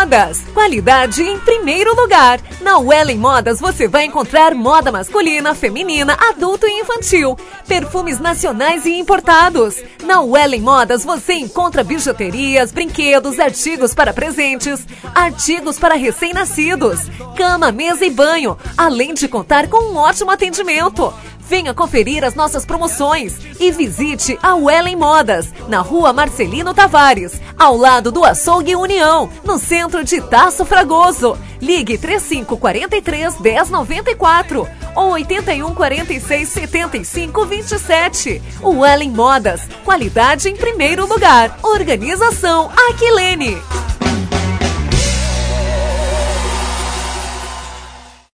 Modas, qualidade em primeiro lugar. Na Wellen Modas você vai encontrar moda masculina, feminina, adulto e infantil, perfumes nacionais e importados. Na Wellen Modas você encontra bijuterias, brinquedos, artigos para presentes, artigos para recém-nascidos, cama, mesa e banho, além de contar com um ótimo atendimento. Venha conferir as nossas promoções e visite a Wellen Modas, na Rua Marcelino Tavares, ao lado do Açougue União, no centro de Tasso Fragoso. Ligue 3543-1094 ou 8146-7527. Wellen Modas, qualidade em primeiro lugar. Organização Aquilene.